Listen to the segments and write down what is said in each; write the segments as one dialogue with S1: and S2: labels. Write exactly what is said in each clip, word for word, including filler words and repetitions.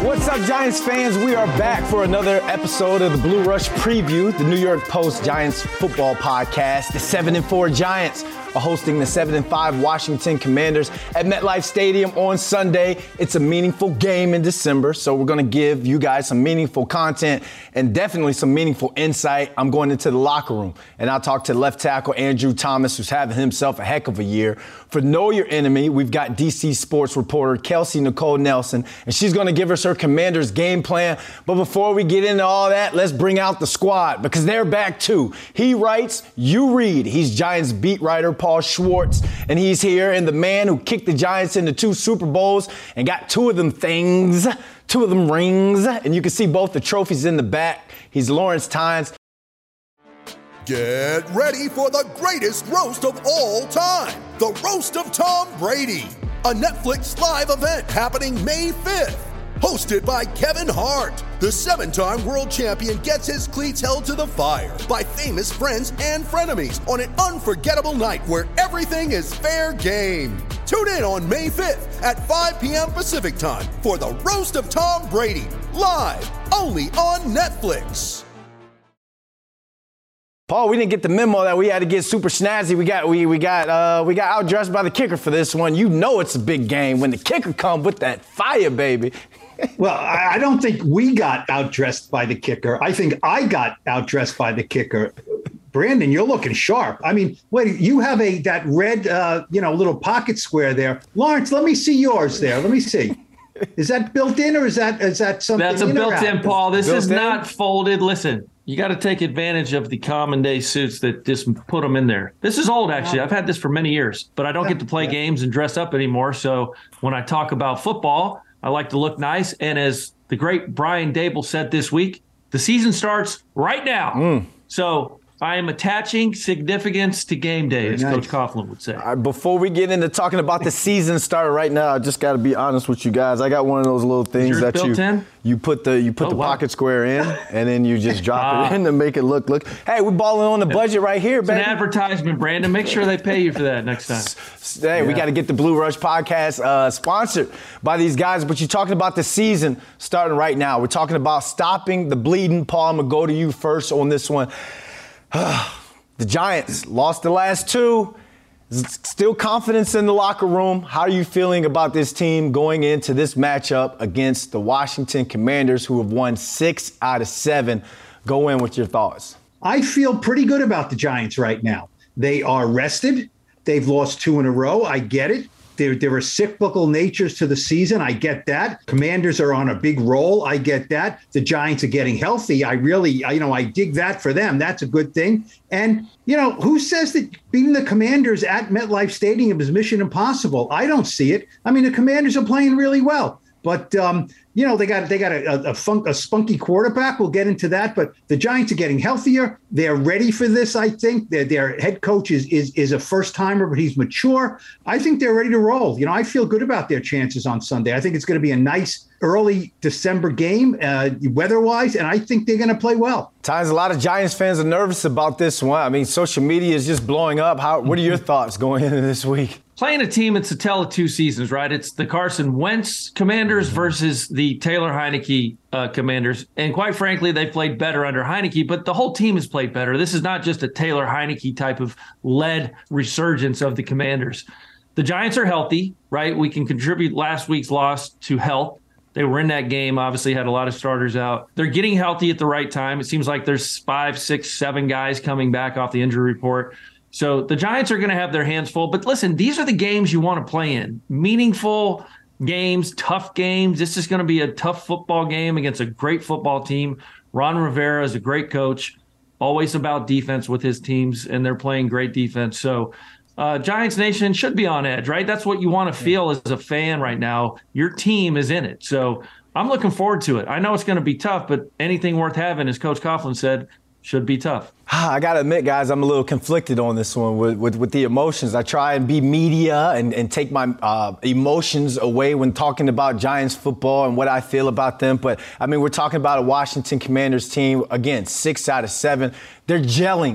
S1: What's up, Giants fans? We are back for another episode of the Blue Rush Preview, the New York Post Giants football podcast. The seven and four Giants are hosting the seven and five Washington Commanders at MetLife Stadium on Sunday. It's a meaningful game in December, so we're going to give you guys some meaningful content and definitely some meaningful insight. I'm going into the locker room, and I'll talk to left tackle Andrew Thomas, who's having himself a heck of a year. For Know Your Enemy, we've got D C sports reporter Kelsey Nicole Nelson, and she's going to give us her Commanders game plan. But before we get into all that, let's bring out the squad because they're back too. He writes, you read. He's Giants beat writer Paul Schwartz, and he's here. And the man who kicked the Giants into two Super Bowls and got two of them things, two of them rings, and you can see both the trophies in the back. He's Lawrence Tynes.
S2: Get ready for the greatest roast of all time, the Roast of Tom Brady, a Netflix live event happening May fifth. Hosted by Kevin Hart, the seven-time world champion gets his cleats held to the fire by famous friends and frenemies on an unforgettable night where everything is fair game. Tune in on May fifth at five p.m. Pacific time for the Roast of Tom Brady, live only on Netflix.
S1: Paul, we didn't get the memo that we had to get super snazzy. We got we we got uh, we got outdressed by the kicker for this one. You know it's a big game when the kicker comes with that fire, baby.
S3: Well, I don't think we got outdressed by the kicker. I think I got outdressed by the kicker. Brandon, you're looking sharp. I mean, wait, you have a that red, uh, you know, little pocket square there. Lawrence, let me see yours there. Let me see. Is that built in or is that is that something?
S4: That's a built-in, Paul. This is
S1: in?
S4: not folded. Listen, you got to take advantage of the common day suits that just put them in there. This is old, actually. I've had this for many years, but I don't get to play games and dress up anymore. So when I talk about football, I like to look nice. And as the great Brian Dable said this week, the season starts right now. Mm. So I am attaching significance to game day, as nice. Coach Coughlin would say.
S1: All right, before we get into talking about the season starter right now, I just got to be honest with you guys. I got one of those little things that you
S4: in?
S1: you put the you put
S4: oh,
S1: the
S4: wow.
S1: pocket square in, and then you just drop uh, it in to make it look look. Hey, we're balling on the budget right here,
S4: it's
S1: baby.
S4: An advertisement, Brandon. Make sure they pay you for that next time.
S1: Hey,
S4: yeah.
S1: we got to get the Blue Rush podcast uh, sponsored by these guys. But you're talking about the season starting right now. We're talking about stopping the bleeding. Paul, I'm gonna go to you first on this one. The Giants lost the last two. Still confidence in the locker room. How are you feeling about this team going into this matchup against the Washington Commanders, who have won six out of seven? Go in with your thoughts.
S3: I feel pretty good about the Giants right now. They are rested. They've lost two in a row. I get it. There, there are cyclical natures to the season. I get that. Commanders are on a big roll. I get that. The Giants are getting healthy. I really, I, you know, I dig that for them. That's a good thing. And, you know, who says that beating the Commanders at MetLife Stadium is mission impossible? I don't see it. I mean, the Commanders are playing really well. But, um, you know, they got they got a, a, funk, a spunky quarterback. We'll get into that. But the Giants are getting healthier. They're ready for this, I think. Their, their head coach is, is, is a first-timer, but he's mature. I think they're ready to roll. You know, I feel good about their chances on Sunday. I think it's going to be a nice early December game, uh, weather-wise, and I think they're going to play well.
S1: Times a lot of Giants fans are nervous about this one. I mean, social media is just blowing up. How? What are your thoughts going into this week?
S4: Playing a team, it's a tale of two seasons, right? It's the Carson Wentz Commanders versus the Taylor Heineke uh, Commanders. And quite frankly, they played better under Heineke, but the whole team has played better. This is not just a Taylor Heineke type of led resurgence of the Commanders. The Giants are healthy, right? We can contribute last week's loss to health. They were in that game, obviously had a lot of starters out. They're getting healthy at the right time. It seems like there's five, six, seven guys coming back off the injury report. So the Giants are going to have their hands full. But listen, these are the games you want to play in. Meaningful games, tough games. This is going to be a tough football game against a great football team. Ron Rivera is a great coach, always about defense with his teams, and they're playing great defense. So uh, Giants Nation should be on edge, right? That's what you want to feel as a fan right now. Your team is in it. So I'm looking forward to it. I know it's going to be tough, but anything worth having, as Coach Coughlin said, should be tough.
S1: I got to admit, guys, I'm a little conflicted on this one with, with, with the emotions. I try and be media and, and take my uh, emotions away when talking about Giants football and what I feel about them. But, I mean, we're talking about a Washington Commanders team, again, six out of seven. They're gelling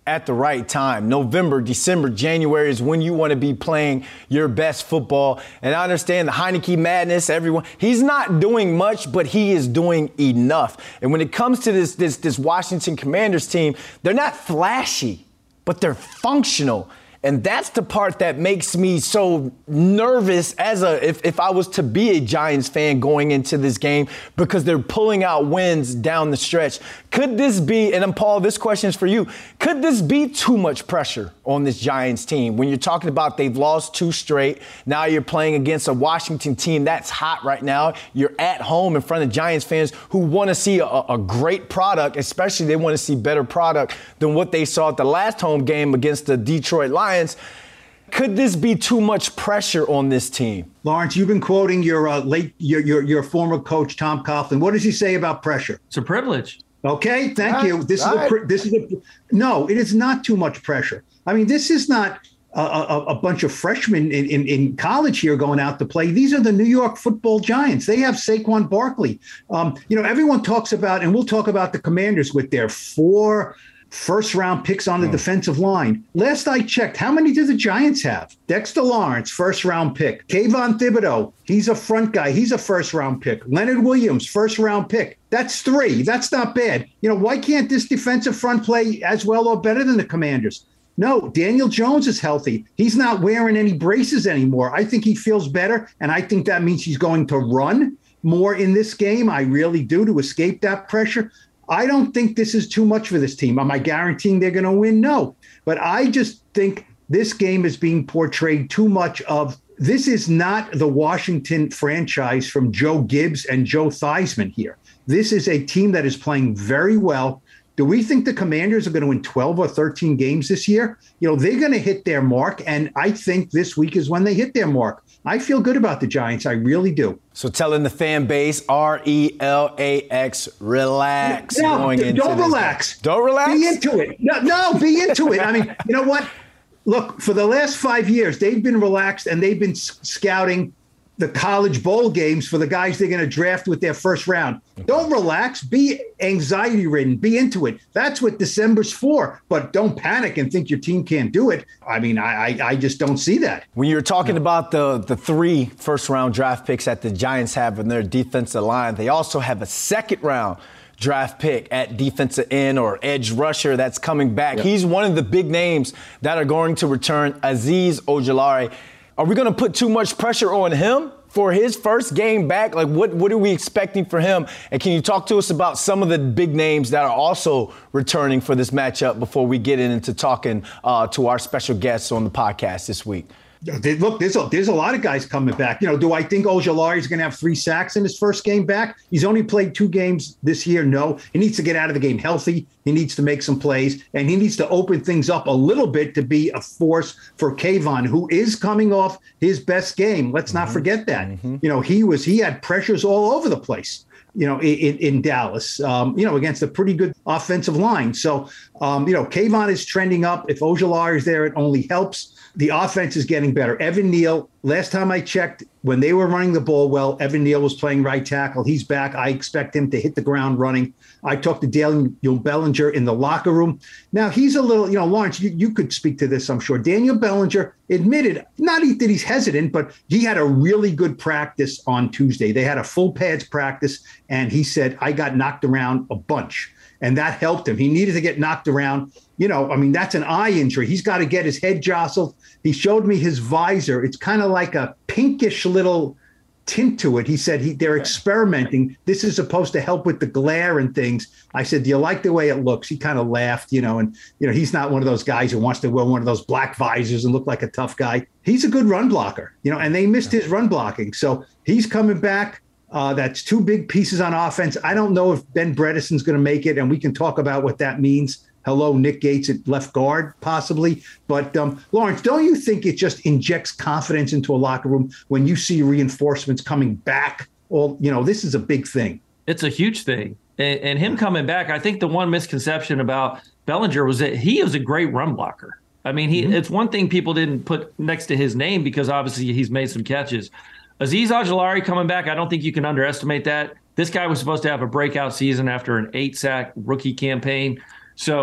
S1: at the right time. November, December, January is when you want to be playing your best football. And I understand the Heinicke madness, everyone. He's not doing much, but he is doing enough. And when it comes to this, this, this Washington Commanders team, they're not flashy, but they're functional. And that's the part that makes me so nervous as a if, if I was to be a Giants fan going into this game, because they're pulling out wins down the stretch. Could this be, and Paul, this question is for you, could this be too much pressure on this Giants team when you're talking about they've lost two straight? Now you're playing against a Washington team that's hot right now. You're at home in front of Giants fans who want to see a, a great product, especially they want to see better product than what they saw at the last home game against the Detroit Lions. Could this be too much pressure on this team?
S3: Lawrence, you've been quoting your uh, late your, your your former coach Tom Coughlin. What does he say about pressure?
S4: It's a privilege.
S3: Okay, thank
S1: All
S3: you.
S1: right.
S3: This is
S1: All
S3: a,
S1: right.
S3: this is a no. It is not too much pressure. I mean, this is not a, a, a bunch of freshmen in, in, in college here going out to play. These are the New York Football Giants. They have Saquon Barkley. Um, you know, everyone talks about, and we'll talk about the Commanders with their four first round picks on the mm. defensive line. Last I checked, how many do the Giants have? Dexter Lawrence, first round pick. Kayvon Thibodeau, he's a front guy. He's a first round pick. Leonard Williams, first round pick. That's three. That's not bad. You know, why can't this defensive front play as well or better than the Commanders? No, Daniel Jones is healthy. He's not wearing any braces anymore. I think he feels better, and I think that means he's going to run more in this game. I really do, to escape that pressure. I don't think this is too much for this team. Am I guaranteeing they're going to win? No. But I just think this game is being portrayed too much of, this is not the Washington franchise from Joe Gibbs and Joe Theismann here. This is a team that is playing very well. Do we think the Commanders are going to win twelve or thirteen games this year? You know, they're going to hit their mark, and I think this week is when they hit their mark. I feel good about the Giants. I really do.
S1: So telling the fan base, R E L A X, relax
S3: no,
S1: going into
S3: don't
S1: this
S3: relax.
S1: Game. Don't relax?
S3: Be into it. No, no, be into it. I mean, you know what? Look, for the last five years, they've been relaxed, and they've been s- scouting the college bowl games for the guys they're going to draft with their first round. Don't relax. Be anxiety-ridden. Be into it. That's what December's for. But don't panic and think your team can't do it. I mean, I I, I just don't see that.
S1: When you're talking no. about the, the three first-round draft picks that the Giants have in their defensive line, they also have a second-round draft pick at defensive end or edge rusher that's coming back. Yep. He's one of the big names that are going to return, Azeez Ojulari. Are we going to put too much pressure on him for his first game back? Like, what, what are we expecting for him? And can you talk to us about some of the big names that are also returning for this matchup before we get into talking uh, to our special guests on the podcast this week?
S3: Look, there's a, there's a lot of guys coming back. You know, do I think Ojulari is going to have three sacks in his first game back? He's only played two games this year. No, he needs to get out of the game healthy. He needs to make some plays, and he needs to open things up a little bit to be a force for Kayvon, who is coming off his best game. Let's mm-hmm. not forget that. Mm-hmm. You know, he was he had pressures all over the place, you know, in, in Dallas, um, you know, against a pretty good offensive line. So, um, you know, Kayvon is trending up. If Ojulari is there, it only helps. The offense is getting better. Evan Neal, last time I checked, when they were running the ball well, Evan Neal was playing right tackle. He's back. I expect him to hit the ground running. I talked to Daniel Bellinger in the locker room. Now, he's a little, you know, Lawrence, you, you could speak to this, I'm sure. Daniel Bellinger admitted, not that he's hesitant, but he had a really good practice on Tuesday. They had a full pads practice, and he said, I got knocked around a bunch. And that helped him. He needed to get knocked around. You know, I mean, that's an eye injury. He's got to get his head jostled. He showed me his visor. It's kind of like a pinkish little tint to it. He said he, they're experimenting. This is supposed to help with the glare and things. I said, do you like the way it looks? He kind of laughed, you know, and, you know, he's not one of those guys who wants to wear one of those black visors and look like a tough guy. He's a good run blocker, you know, and they missed his run blocking. So he's coming back. Uh, that's two big pieces on offense. I don't know if Ben Bredesen's going to make it, and we can talk about what that means. Hello, Nick Gates at left guard, possibly. But, um, Lawrence, don't you think it just injects confidence into a locker room when you see reinforcements coming back? All, you know, this is a big thing.
S4: It's a huge thing. And, and him coming back, I think the one misconception about Bellinger was that he was a great run blocker. I mean, he mm-hmm. it's one thing people didn't put next to his name because obviously he's made some catches. Azeez Ojulari coming back, I don't think you can underestimate that. This guy was supposed to have a breakout season after an eight-sack rookie campaign. So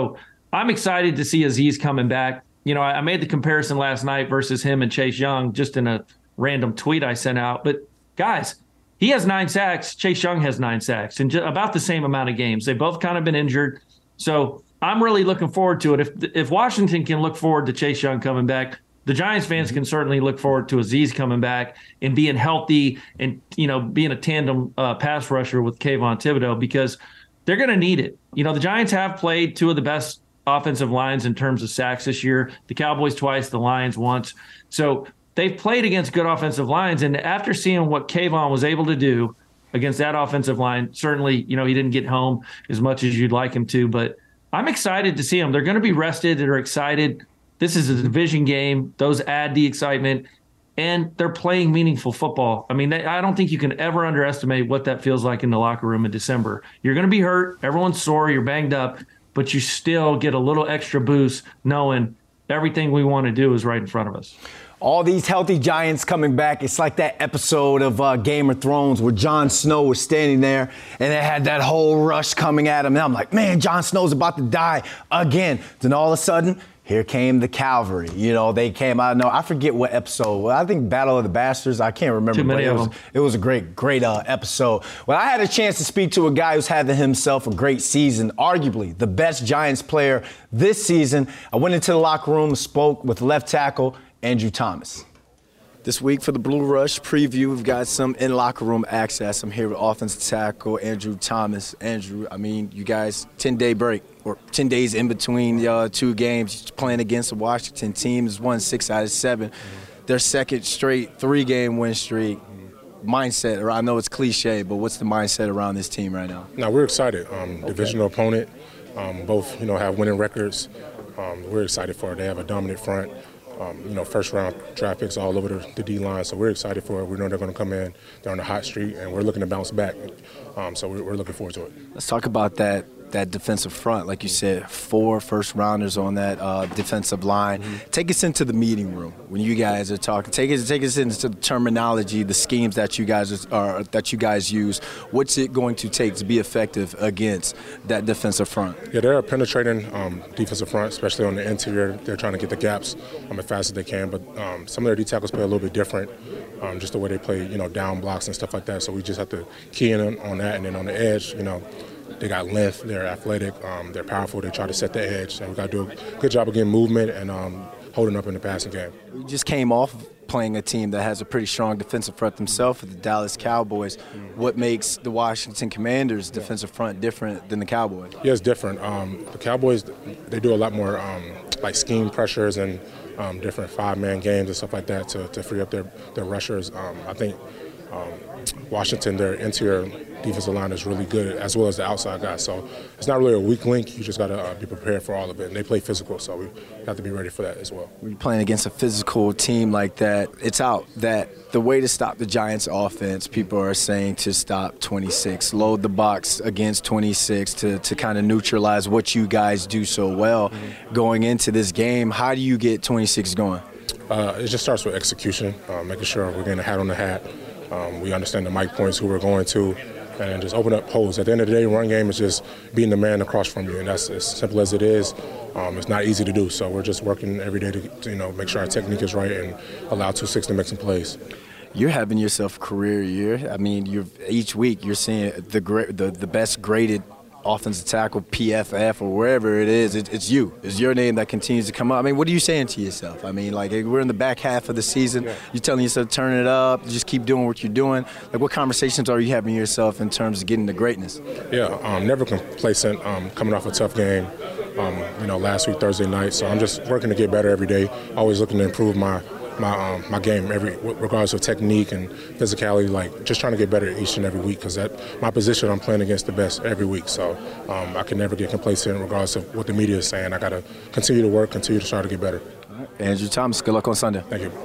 S4: I'm excited to see Azeez coming back. You know, I, I made the comparison last night versus him and Chase Young just in a random tweet I sent out. But, guys, he has nine sacks. Chase Young has nine sacks in about the same amount of games. They've both kind of been injured. So I'm really looking forward to it. If if Washington can look forward to Chase Young coming back, the Giants fans can certainly look forward to Azeez coming back and being healthy and, you know, being a tandem uh, pass rusher with Kayvon Thibodeau, because they're going to need it. You know, the Giants have played two of the best offensive lines in terms of sacks this year. The Cowboys twice, the Lions once. So they've played against good offensive lines. And after seeing what Kayvon was able to do against that offensive line, certainly, you know, he didn't get home as much as you'd like him to. But I'm excited to see them. They're going to be rested. They're excited. This is a division game. Those add the excitement. And they're playing meaningful football. I mean, they, I don't think you can ever underestimate what that feels like in the locker room in December. You're going to be hurt. Everyone's sore. You're banged up. But you still get a little extra boost knowing everything we want to do is right in front of us.
S1: All these healthy Giants coming back. It's like that episode of uh, Game of Thrones where Jon Snow was standing there and they had that whole rush coming at him. And I'm like, man, Jon Snow's about to die again. Then all of a sudden, here came the cavalry. You know, they came out. No, I forget what episode. Well, I think Battle of the Bastards. I can't remember.
S4: Too many
S1: but it
S4: of
S1: was,
S4: them.
S1: It was a great, great uh, episode. Well, I had a chance to speak to a guy who's having himself a great season, arguably the best Giants player this season. I went into the locker room and spoke with left tackle Andrew Thomas. This week for the Blue Rush preview, we've got some in-locker room access. I'm here with offensive tackle Andrew Thomas. Andrew, I mean, you guys, ten-day break, or ten days in between uh, two games, playing against the Washington team has won six out of seven. Mm-hmm. Their second straight three-game win streak. Mindset, or I know it's cliche, but what's the mindset around this team right now?
S5: No, we're excited. Um, okay. Divisional opponent, um, both, you know, have winning records. Um, we're excited for it. They have a dominant front. Um, you know, first-round draft picks all over the, the D-line, so we're excited for it. We know they're going to come in. They're on the hot streak, and we're looking to bounce back. Um, so we're, we're looking forward to it.
S1: Let's talk about that that defensive front. Like you said, four first-rounders on that uh, defensive line. Mm-hmm. Take us into the meeting room when you guys are talking. Take us take us into the terminology, the schemes that you guys are that you guys use. What's it going to take to be effective against that defensive front?
S5: Yeah, they're a penetrating um, defensive front, especially on the interior. They're trying to get the gaps um, as fast as they can, but um, some of their D tackles play a little bit different, um, just the way they play, you know, down blocks and stuff like that. So we just have to key in on, on that, and then on the edge, you know, they got length, they're athletic, um, they're powerful, they try to set the edge. So we got to do a good job of getting movement and um, holding up in the passing game.
S1: We just came off playing a team that has a pretty strong defensive front themselves, the Dallas Cowboys. Mm-hmm. What makes the Washington Commanders' defensive front different than the Cowboys?
S5: Yeah, it's different. Um, the Cowboys, they do a lot more um, like scheme pressures and um, different five-man games and stuff like that to, to free up their, their rushers. Um, I think um, Washington, their interior defensive line is really good, as well as the outside guys. So it's not really a weak link. You just got to uh, be prepared for all of it. And they play physical, so we have to be ready for that as well.
S1: When you're playing against a physical team like that, it's out that the way to stop the Giants' offense, people are saying to stop twenty-six, load the box against twenty-six to, to kind of neutralize what you guys do so well. Mm-hmm. Going into this game, how do you get twenty-six going?
S5: Uh, it just starts with execution, uh, making sure we're getting a hat on the hat. Um, we understand the mic points, who we're going to, and just open up holes. At the end of the day, run game is just beating the man across from you, and that's as simple as it is. Um, it's not easy to do, so we're just working every day to, to you know make sure our technique is right and allow two six to make some plays.
S1: You're having yourself a career year. I mean, you're each week you're seeing the great, the, the best graded offensive tackle, P F F, or wherever it is. It, it's you. It's your name that continues to come up. I mean, what are you saying to yourself? I mean, like, we're in the back half of the season. Yeah. You're telling yourself, turn it up, just keep doing what you're doing. Like, what conversations are you having yourself in terms of getting to greatness?
S5: Yeah, um, never complacent, um, coming off a tough game, um, you know, last week, Thursday night. So I'm just working to get better every day, always looking to improve my my um, my game, every regardless of technique and physicality, like just trying to get better each and every week, because at my position I'm playing against the best every week. So um, I can never get complacent regardless of what the media is saying. I got to continue to work, continue to try to get better.
S1: All right. Andrew Thomas, good luck on Sunday.
S5: Thank you.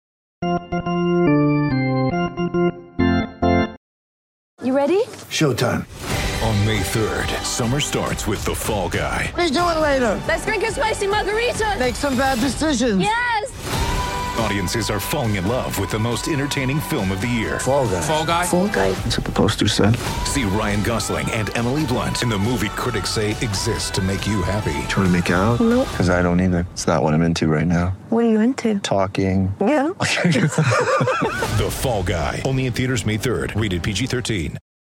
S6: You ready?
S7: Showtime.
S8: On May third, summer starts with The Fall Guy.
S7: Let's do it later.
S6: Let's drink a spicy margarita.
S7: Make some bad decisions.
S6: Yes!
S8: Audiences are falling in love with the most entertaining film of the year.
S7: Fall Guy.
S9: Fall Guy.
S6: Fall Guy.
S7: That's what the poster said.
S8: See Ryan Gosling and Emily Blunt in the movie critics say exists to make you happy.
S7: Trying to make it out?
S6: Nope.
S7: Because I don't either. It's not what I'm into right now.
S6: What are you into?
S7: Talking.
S6: Yeah.
S8: The Fall Guy. Only in theaters May third. Rated P G thirteen.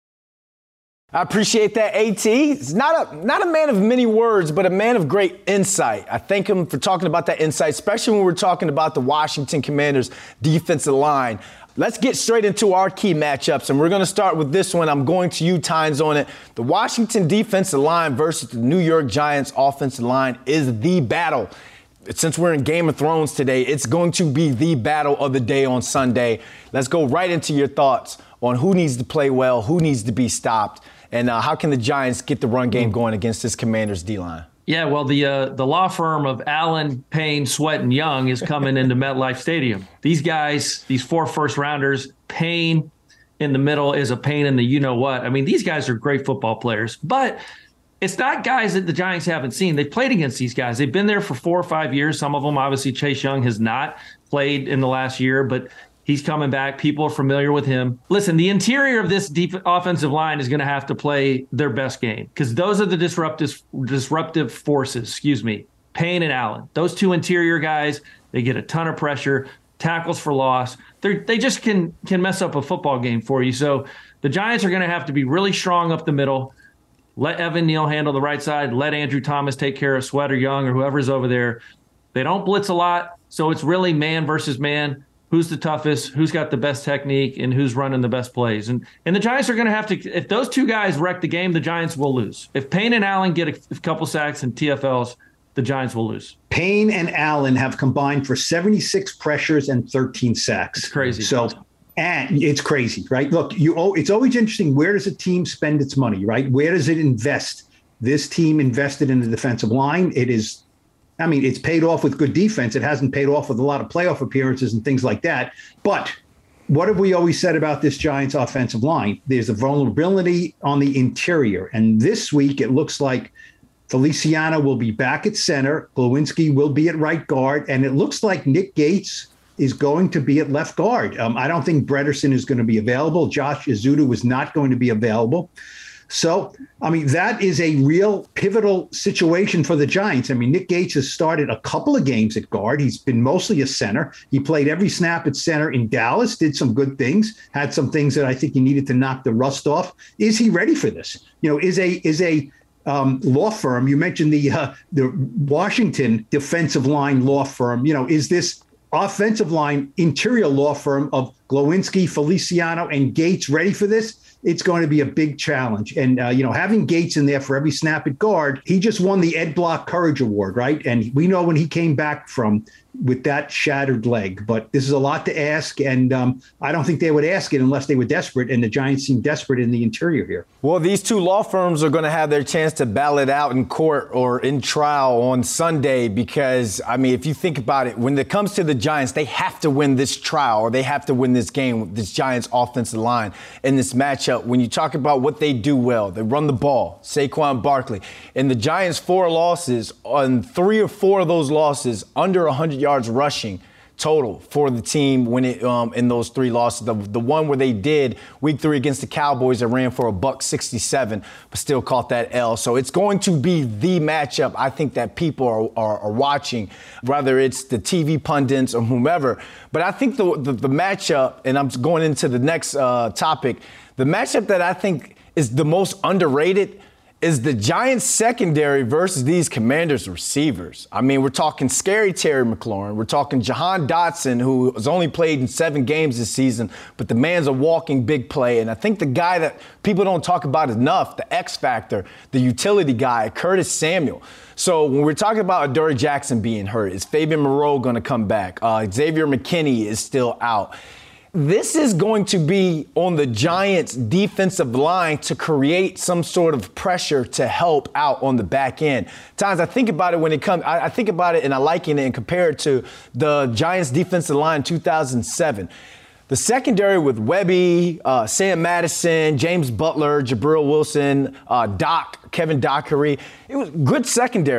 S1: I appreciate that, AT. He's not a not a man of many words, but a man of great insight. I thank him for talking about that insight, especially when we're talking about the Washington Commanders defensive line. Let's get straight into our key matchups, and we're going to start with this one. I'm going to you, Tynes, on it. The Washington defensive line versus the New York Giants offensive line is the battle. Since we're in Game of Thrones today, it's going to be the battle of the day on Sunday. Let's go right into your thoughts on who needs to play well, who needs to be stopped, and uh, how can the Giants get the run game going against this Commanders D-line?
S4: Yeah, well, the uh, the law firm of Allen, Payne, Sweat, and Young is coming into MetLife Stadium. These guys, these four first-rounders, Payne in the middle is a pain in the you-know-what. I mean, these guys are great football players, but it's not guys that the Giants haven't seen. They've played against these guys. They've been there for four or five years. Some of them, obviously, Chase Young has not played in the last year, but he's coming back. People are familiar with him. Listen, the interior of this deep offensive line is going to have to play their best game because those are the disruptive disruptive forces, excuse me, Payne and Allen. Those two interior guys, they get a ton of pressure, tackles for loss. They they just can can mess up a football game for you. So the Giants are going to have to be really strong up the middle. Let Evan Neal handle the right side. Let Andrew Thomas take care of Sweat or Young or whoever's over there. They don't blitz a lot, so it's really man versus man. Who's the toughest, who's got the best technique, and who's running the best plays. And and the Giants are going to have to, if those two guys wreck the game, the Giants will lose. If Payne and Allen get a, a couple sacks and T F Ls, the Giants will lose.
S3: Payne and Allen have combined for seventy-six pressures and thirteen sacks.
S4: It's crazy.
S3: So, and it's crazy, right? Look, you. Oh, it's always interesting. Where does a team spend its money, right? Where does it invest? This team invested in the defensive line. It is I mean, it's paid off with good defense. It hasn't paid off with a lot of playoff appearances and things like that. But what have we always said about this Giants offensive line? There's a vulnerability on the interior. And this week, it looks like Feliciano will be back at center. Glowinski will be at right guard. And it looks like Nick Gates is going to be at left guard. Um, I don't think Bredesen is going to be available. Josh Ezeudu was not going to be available. So, I mean, that is a real pivotal situation for the Giants. I mean, Nick Gates has started a couple of games at guard. He's been mostly a center. He played every snap at center in Dallas, did some good things, had some things that I think he needed to knock the rust off. Is he ready for this? You know, is a is a um, law firm, you mentioned the uh, the Washington defensive line law firm, you know, is this offensive line interior law firm of Glowinski, Feliciano, and Gates ready for this? It's going to be a big challenge. And, uh, you know, having Gates in there for every snap at guard, he just won the Ed Block Courage Award, right? And we know when he came back from with that shattered leg. But this is a lot to ask, and um, I don't think they would ask it unless they were desperate, and the Giants seem desperate in the interior here.
S1: Well, these two law firms are going to have their chance to battle it out in court or in trial on Sunday because, I mean, if you think about it, when it comes to the Giants, they have to win this trial or they have to win this game with this Giants offensive line in this matchup. When you talk about what they do well, they run the ball, Saquon Barkley. And the Giants' four losses, on three or four of those losses, under one hundred yards rushing total for the team when it um, in those three losses. The, the one where they did week three against the Cowboys that ran for a buck sixty-seven, but still caught that L. So it's going to be the matchup I think that people are, are, are watching, whether it's the T V pundits or whomever. But I think the, the, the matchup, and I'm going into the next uh, topic, the matchup that I think is the most underrated is the Giants secondary versus these Commanders receivers. I mean, we're talking scary Terry McLaurin. We're talking Jahan Dotson, who has only played in seven games this season, but the man's a walking big play. And I think the guy that people don't talk about enough, the X factor, the utility guy, Curtis Samuel. So when we're talking about Adoree Jackson being hurt, is Fabian Moreau going to come back? Uh, Xavier McKinney is still out. This is going to be on the Giants' defensive line to create some sort of pressure to help out on the back end. Times I think about it when it comes, I, I think about it and I liken it and compare it to the Giants' defensive line in two thousand seven. The secondary with Webby, uh, Sam Madison, James Butler, Jabril Wilson, uh, Doc, Kevin Dockery, it was good secondary.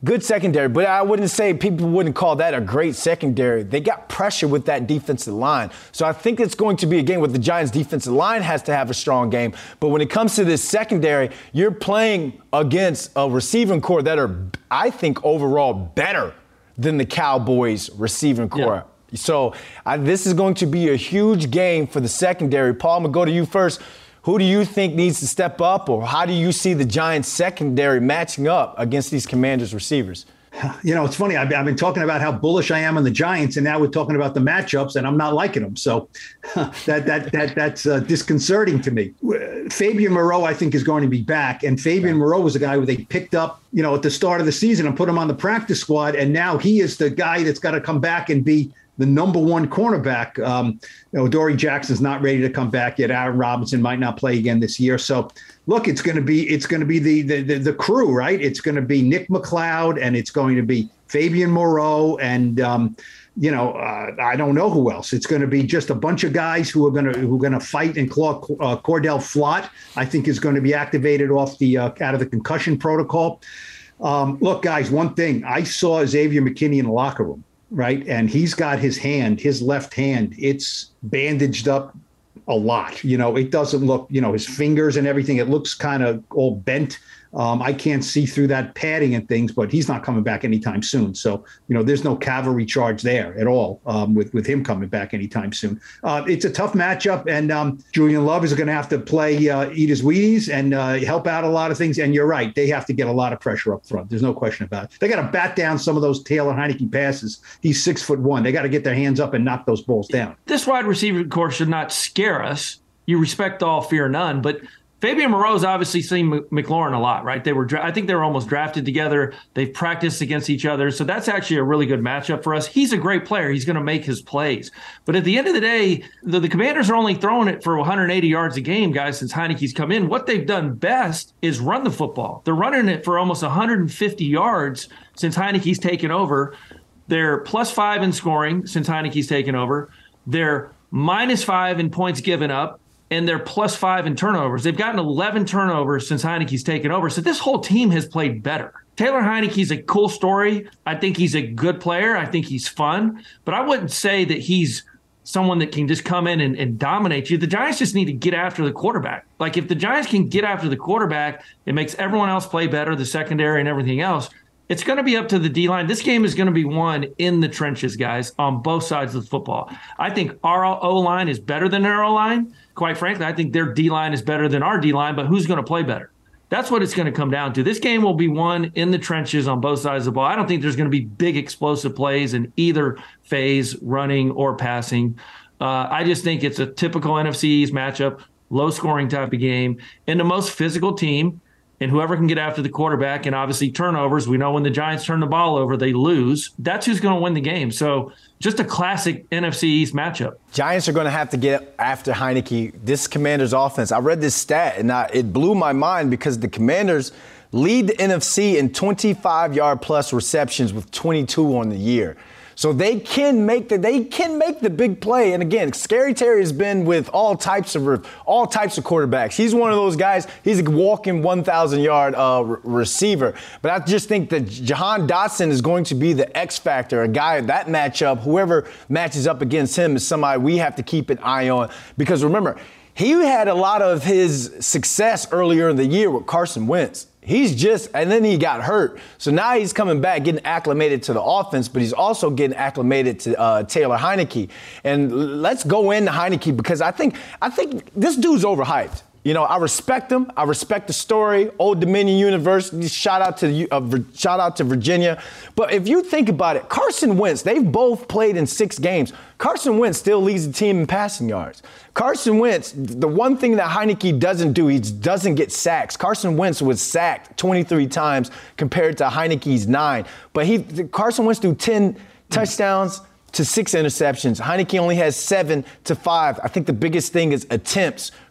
S1: good secondary, but I wouldn't say people wouldn't call that a great secondary. They got pressure with that defensive line. So I think it's going to be a game where the Giants' defensive line has to have a strong game. But when it comes to this secondary, you're playing against a receiving core that are, I think, overall better than the Cowboys' receiving core. Yeah. So I, this is going to be a huge game for the secondary. Paul, I'm going to go to you first. Who do you think needs to step up, or how do you see the Giants secondary matching up against these Commanders receivers?
S3: You know, it's funny. I've, I've been talking about how bullish I am on the Giants, and now we're talking about the matchups, and I'm not liking them. So that that that that's uh, disconcerting to me. Fabian Moreau, I think, is going to be back, and Fabian Moreau was a guy who they picked up, you know, at the start of the season and put him on the practice squad, and now he is the guy that's got to come back and be the number one cornerback. Um, you know, Dory Jackson's not ready to come back yet. Aaron Robinson might not play again this year. So, look, it's going to be it's going to be the, the the the crew, right? It's going to be Nick McLeod, and it's going to be Fabian Moreau, and um, you know, uh, I don't know who else. It's going to be just a bunch of guys who are going to who are going to fight. And Claude, uh, Cordell Flott, I think, is going to be activated off the uh, out of the concussion protocol. Um, look, guys, one thing I saw Xavier McKinney in the locker room. Right. And he's got his hand, his left hand, it's bandaged up a lot. You know, it doesn't look, you know, his fingers and everything. It looks kind of all bent. Um, I can't see through that padding and things, but he's not coming back anytime soon. So, you know, there's no cavalry charge there at all um, with, with him coming back anytime soon. Uh, it's a tough matchup, and um, Julian Love is going to have to play, uh, eat his Wheaties and uh, help out a lot of things. And you're right. They have to get a lot of pressure up front. There's no question about it. They got to bat down some of those Taylor Heineke passes. He's six foot one. They got to get their hands up and knock those balls down.
S4: This wide receiver core should not scare us. You respect all, fear none, but Fabian Moreau's obviously seen McLaurin a lot, right? They were, I think they were almost drafted together. They've practiced against each other. So that's actually a really good matchup for us. He's a great player. He's going to make his plays. But at the end of the day, the, the Commanders are only throwing it for one hundred eighty yards a game, guys, since Heineke's come in. What they've done best is run the football. They're running it for almost one hundred fifty yards since Heineke's taken over. They're plus five in scoring since Heineke's taken over. They're minus five in points given up. And they're plus five in turnovers. They've gotten eleven turnovers since Heineke's taken over. So this whole team has played better. Taylor Heineke's a cool story. I think he's a good player. I think he's fun. But I wouldn't say that he's someone that can just come in and, and dominate you. The Giants just need to get after the quarterback. Like, if the Giants can get after the quarterback, it makes everyone else play better, the secondary and everything else. It's going to be up to the D-line. This game is going to be won in the trenches, guys, on both sides of the football. I think our O-line is better than their O-line. Quite frankly, I think their D-line is better than our D-line, but who's going to play better? That's what it's going to come down to. This game will be won in the trenches on both sides of the ball. I don't think there's going to be big explosive plays in either phase, running or passing. Uh, I just think it's a typical N F C East matchup, low-scoring type of game, and the most physical team. And whoever can get after the quarterback, and obviously turnovers, we know when the Giants turn the ball over, they lose. That's who's going to win the game. So just a classic N F C East matchup.
S1: Giants are going to have to get after Heineke. This Commanders offense, I read this stat, and I, it blew my mind because the Commanders lead the N F C in twenty-five yard plus receptions with twenty-two on the year. So they can make the they can make the big play. And again, Scary Terry has been with all types of all types of quarterbacks. He's one of those guys. He's a walking one thousand yard uh, re- receiver. But I just think that Jahan Dotson is going to be the X factor, a guy that matchup. Whoever matches up against him is somebody we have to keep an eye on, because remember, he had a lot of his success earlier in the year with Carson Wentz. He's just, and then he got hurt. So now he's coming back, getting acclimated to the offense, but he's also getting acclimated to uh, Taylor Heineke. And let's go into Heineke, because I think, I think this dude's overhyped. You know, I respect him. I respect the story. Old Dominion University. Shout out to uh, shout out to Virginia. But if you think about it, Carson Wentz, they've both played in six games. Carson Wentz still leads the team in passing yards. Carson Wentz, the one thing that Heineke doesn't do, he doesn't get sacks. Carson Wentz was sacked twenty-three times compared to Heineke's nine. But he, Carson Wentz threw ten touchdowns to six interceptions. Heineke only has seven to five. I think the biggest thing is attempts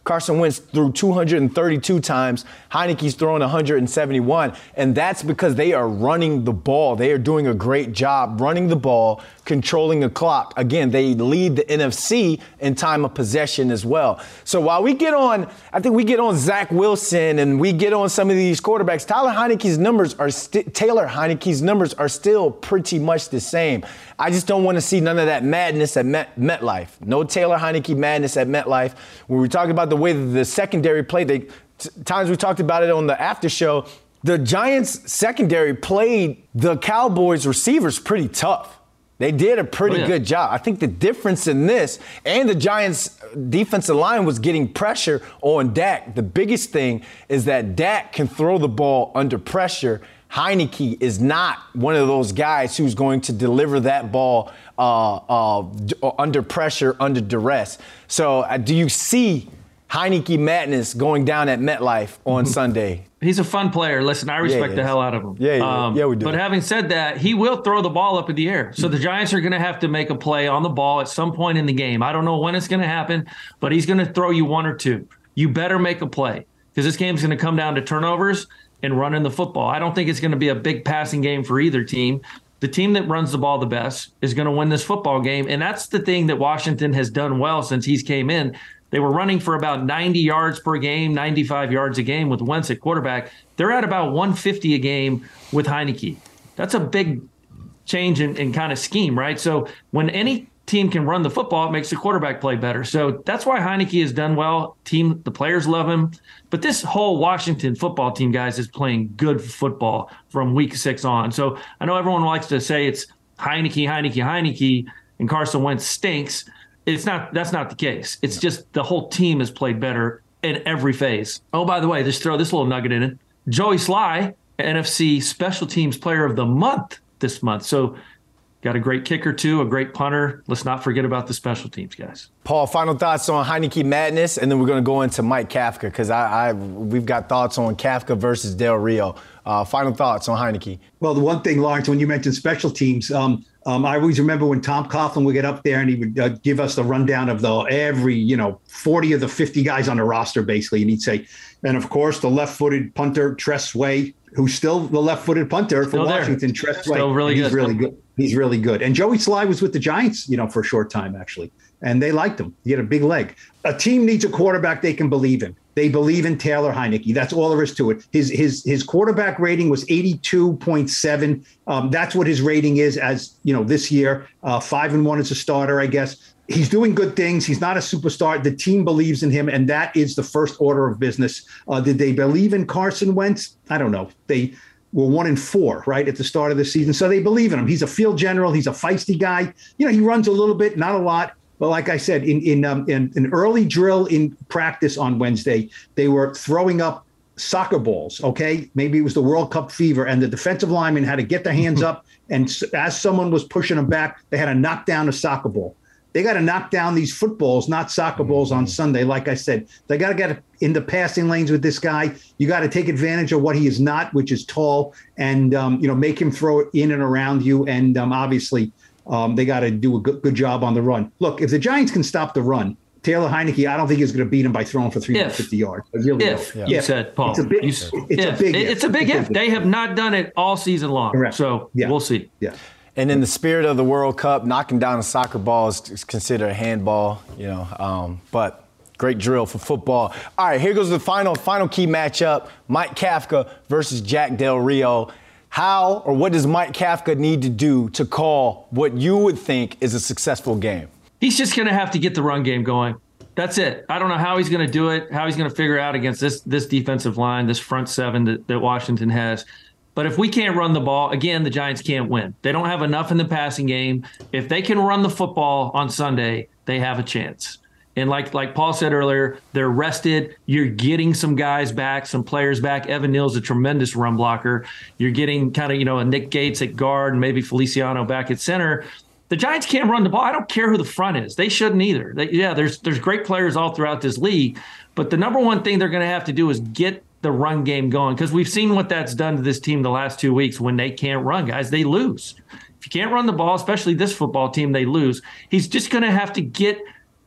S1: Carson Wentz threw two hundred thirty-two times. Heineke's throwing one hundred seventy-one. And that's because they are running the ball. They are doing a great job running the ball, controlling the clock. Again, they lead the N F C in time of possession as well. So while we get on, I think we get on Zach Wilson and we get on some of these quarterbacks, Tyler Heineke's numbers are st- Taylor Heineke's numbers are still pretty much the same. I just don't want to see none of that madness at Met, MetLife. No Taylor Heinicke madness at MetLife. When we talk about the way that the secondary played, they, t- times we talked about it on the after show, the Giants secondary played the Cowboys receivers pretty tough. They did a pretty oh, yeah. good job. I think the difference in this and the Giants defensive line was getting pressure on Dak. The biggest thing is that Dak can throw the ball under pressure. Heinicke is not one of those guys who's going to deliver that ball uh, uh, under pressure, under duress. So uh, do you see Heinicke madness going down at MetLife on Sunday?
S4: He's a fun player. Listen, I respect
S1: yeah,
S4: the hell out of him.
S1: Yeah, yeah, um, yeah, we do.
S4: But having said that, he will throw the ball up in the air. So the Giants are going to have to make a play on the ball at some point in the game. I don't know when it's going to happen, but he's going to throw you one or two. You better make a play because this game's going to come down to turnovers and running the football. I don't think it's going to be a big passing game for either team. The team that runs the ball the best is going to win this football game, and that's the thing that Washington has done well since he's came in. They were running for about ninety yards per game, ninety-five yards a game with Wentz at quarterback. They're at about one fifty a game with Heinicke. That's a big change in, in kind of scheme, right? So when any team can run the football, it makes the quarterback play better. So that's why Heinicke has done well. Team, the players love him. But this whole Washington football team, guys, is playing good football from week six on. So I know everyone likes to say it's Heinicke, Heinicke, Heinicke, and Carson Wentz stinks. It's not. That's not the case. It's just the whole team has played better in every phase. Oh, by the way, just throw this little nugget in it. Joey Sly, N F C Special Teams Player of the Month this month. So got a great kicker, too, a great punter. Let's not forget about the special teams, guys.
S1: Paul, final thoughts on Heinicke madness, and then we're going to go into Mike Kafka because I, I we've got thoughts on Kafka versus Del Rio. Uh, final thoughts on Heinicke.
S3: Well, the one thing, Lawrence, when you mentioned special teams, um, um, I always remember when Tom Coughlin would get up there and he would uh, give us the rundown of the every, you know, forty of the fifty guys on the roster, basically. And he'd say, and of course, the left-footed punter, Tress Way, who's still the left-footed punter for
S4: still
S3: Washington, Tress Way.
S4: Still really
S3: he's
S4: good.
S3: really good. He's really good. And Joey Sly was with the Giants, you know, for a short time, actually. And they liked him. He had a big leg. A team needs a quarterback they can believe in. They believe in Taylor Heinicke. That's all there is to it. His his his quarterback rating was eighty-two point seven. Um, that's what his rating is as, you know, this year. Uh, five and one as a starter, I guess. He's doing good things. He's not a superstar. The team believes in him, and that is the first order of business. Uh, did they believe in Carson Wentz? I don't know. They were one and four, right, at the start of the season. So they believe in him. He's a field general. He's a feisty guy. You know, he runs a little bit, not a lot. But like I said, in in, um, in an early drill in practice on Wednesday, they were throwing up soccer balls, okay? Maybe it was the World Cup fever, and the defensive linemen had to get their hands up, and as someone was pushing them back, they had to knock down a soccer ball. They got to knock down these footballs, not soccer balls on Sunday. Like I said, they got to get in the passing lanes with this guy. You got to take advantage of what he is not, which is tall, and um, you know, make him throw it in and around you, and um, obviously – Um, they got to do a good, good job on the run. Look, if the Giants can stop the run, Taylor Heinicke, I don't think he's going to beat him by throwing for three hundred fifty
S4: if,
S3: yards. I really
S4: if,
S3: don't.
S4: you
S3: if.
S4: said, Paul.
S3: It's a big,
S4: you,
S3: it's
S4: if.
S3: a big if.
S4: It's a big
S3: it's
S4: if.
S3: A big
S4: they have not done it all season long.
S3: Correct.
S4: So
S3: yeah.
S4: we'll see.
S3: Yeah.
S1: And in the spirit of the World Cup, knocking down a soccer ball is considered a handball, you know, um, but great drill for football. All right, here goes the final, final key matchup, Mike Kafka versus Jack Del Rio. How or what does Mike Kafka need to do to call what you would think is a successful game?
S4: He's just going to have to get the run game going. That's it. I don't know how he's going to do it, how he's going to figure out against this this defensive line, this front seven that, that Washington has. But if we can't run the ball, again, the Giants can't win. They don't have enough in the passing game. If they can run the football on Sunday, they have a chance. And like like Paul said earlier, they're rested. You're getting some guys back, some players back. Evan Neal's a tremendous run blocker. You're getting kind of, you know, a Nick Gates at guard and maybe Feliciano back at center. The Giants can't run the ball. I don't care who the front is. They shouldn't either. They, yeah, there's there's great players all throughout this league. But the number one thing they're going to have to do is get the run game going, because we've seen what that's done to this team the last two weeks. When they can't run, guys, they lose. If you can't run the ball, especially this football team, they lose. He's just going to have to get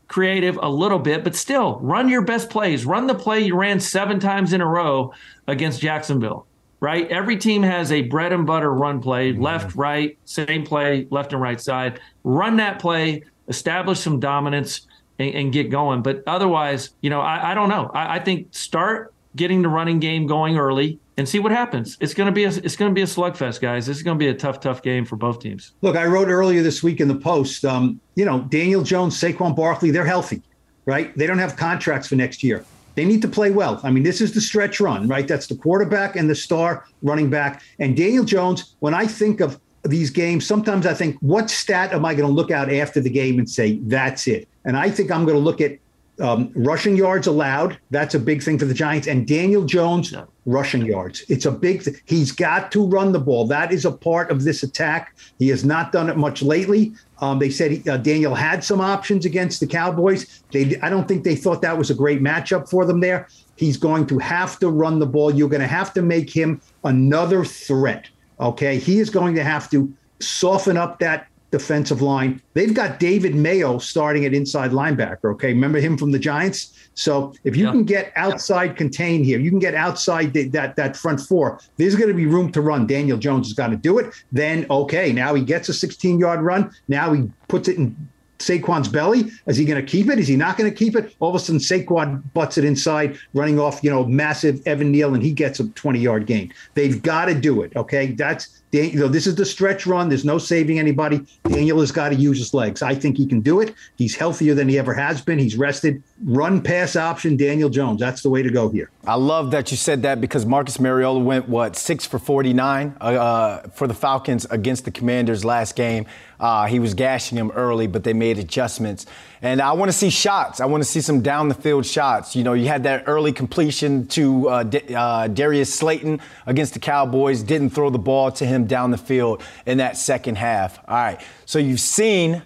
S4: creative a little bit, but still run your best plays. Run the play you ran seven times in a row against Jacksonville, right? Every team has a bread and butter run play, mm-hmm. left, right, same play, left and right side. Run that play, establish some dominance, and, and get going. But otherwise, you know, I, I don't know. I, I think start getting the running game going early and see what happens. It's going to be a, it's going to be a slugfest, guys. This is going to be a tough, tough game for both teams.
S3: Look, I wrote earlier this week in the Post, um, you know, Daniel Jones, Saquon Barkley, they're healthy, right? They don't have contracts for next year. They need to play well. I mean, this is the stretch run, right? That's the quarterback and the star running back. And Daniel Jones, when I think of these games, sometimes I think, what stat am I going to look at after the game and say, that's it? And I think I'm going to look at Um, rushing yards allowed. That's a big thing for the Giants. And Daniel Jones, yeah. rushing yards. It's a big th- He's got to run the ball. That is a part of this attack. He has not done it much lately. Um, they said he, uh, Daniel had some options against the Cowboys. They, I don't think they thought that was a great matchup for them there. He's going to have to run the ball. You're going to have to make him another threat. Okay. He is going to have to soften up that defensive line. They've got David Mayo starting at inside linebacker. Okay. Remember him from the Giants? So if you yeah. can get outside contain here, you can get outside the, that, that front four, there's going to be room to run. Daniel Jones has got to do it. Then, okay, now he gets a sixteen yard run. Now he puts it in Saquon's belly. Is he going to keep it? Is he not going to keep it? All of a sudden, Saquon butts it inside, running off, you know, massive Evan Neal, and he gets a twenty yard gain. They've got to do it. Okay. That's, you know, this is the stretch run. There's no saving anybody. Daniel has got to use his legs. I think he can do it. He's healthier than he ever has been. He's rested. Run pass option, Daniel Jones. That's the way to go here.
S1: I love that you said that because Marcus Mariota went, what, six for forty-nine uh, for the Falcons against the Commanders last game. Uh, he was gashing him early, but they made adjustments. And I want to see shots. I want to see some down-the-field shots. You know, you had that early completion to uh, D- uh, Darius Slayton against the Cowboys, didn't throw the ball to him down the field in that second half. All right, so you've seen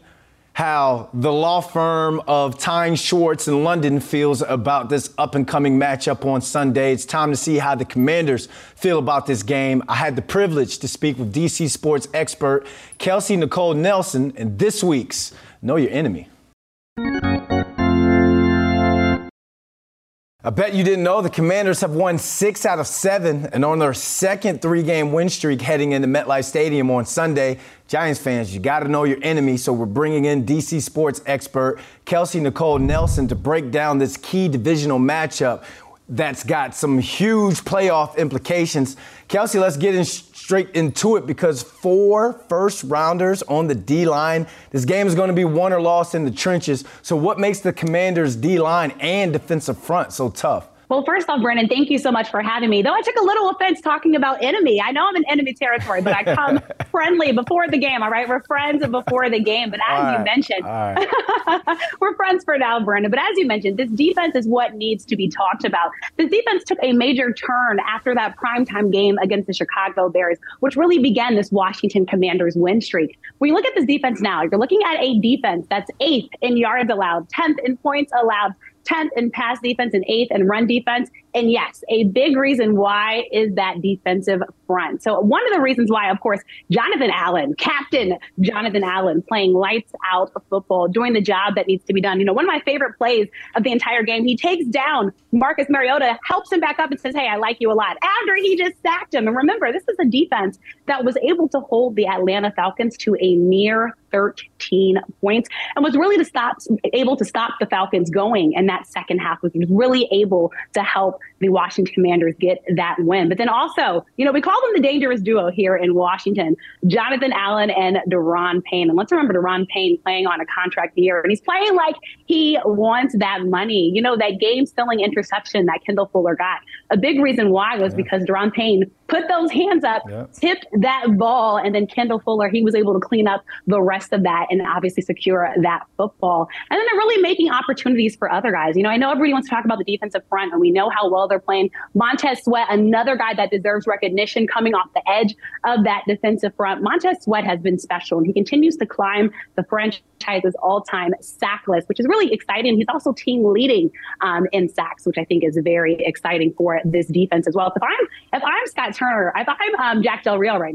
S1: how the law firm of Tyne Schwartz in London feels about this up-and-coming matchup on Sunday. It's time to see how the Commanders feel about this game. I had the privilege to speak with D C sports expert Kelsey Nicole Nelson in this week's Know Your Enemy. I bet you didn't know the Commanders have won six out of seven and on their second three-game win streak heading into MetLife Stadium on Sunday. Giants fans, you got to know your enemy, so we're bringing in D C sports expert Kelsey Nicole Nelson to break down this key divisional matchup that's got some huge playoff implications. Kelsey, let's get in straight into it because four first-rounders on the D-line. This game is going to be won or lost in the trenches. So what makes the Commanders' D-line and defensive front so tough?
S9: Well, first off, Brennan, thank you so much for having me. Though I took a little offense talking about enemy. I know I'm in enemy territory, but I come friendly before the game, all right? We're friends before the game. But as right, you mentioned, right. we're friends for now, Brennan. But as you mentioned, this defense is what needs to be talked about. This defense took a major turn after that primetime game against the Chicago Bears, which really began this Washington Commanders win streak. When you look at this defense now, you're looking at a defense that's eighth in yards allowed, tenth in points allowed, tenth in pass defense, and eighth in run defense. And yes, a big reason why is that defensive front. So one of the reasons why, of course, Jonathan Allen, Captain Jonathan Allen, playing lights out of football, doing the job that needs to be done. You know, one of my favorite plays of the entire game, he takes down Marcus Mariota, helps him back up and says, hey, I like you a lot, after he just sacked him. And remember, this is a defense that was able to hold the Atlanta Falcons to a mere thirteen points and was really to stop, able to stop the Falcons going in that second half, was really able to help the Washington Commanders get that win. But then also, you know, we call them the dangerous duo here in Washington, Jonathan Allen and Daron Payne. And let's remember Daron Payne playing on a contract year, and he's playing like he wants that money. You know, that game-stealing interception that Kendall Fuller got. A big reason why was yeah. because Daron Payne put those hands up, yeah. tipped that ball, and then Kendall Fuller, he was able to clean up the rest of that and obviously secure that football. And then they're really making opportunities for other guys. You know, I know everybody wants to talk about the defensive front, and we know how well they're playing. Montez Sweat, another guy that deserves recognition coming off the edge of that defensive front. Montez Sweat has been special, and he continues to climb the franchise's all-time sack list, which is really exciting. He's also team leading um, in sacks, which I think is very exciting for this defense as well. If I'm if I'm Scott Turner, if I'm um, Jack Del Rio right now, I'm